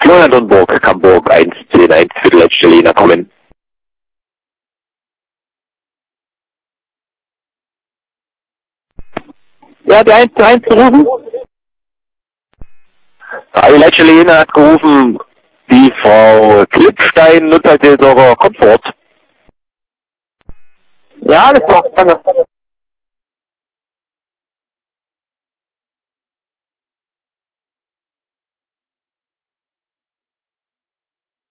Florian Lundburg, Hamburg 1-10-1 für die letzte Linie kommen. Ja, die 1-1 gerufen. Die letzte Linie hat gerufen, die Frau Klippstein nutzt halt sogar Komfort. Ja, das macht danke.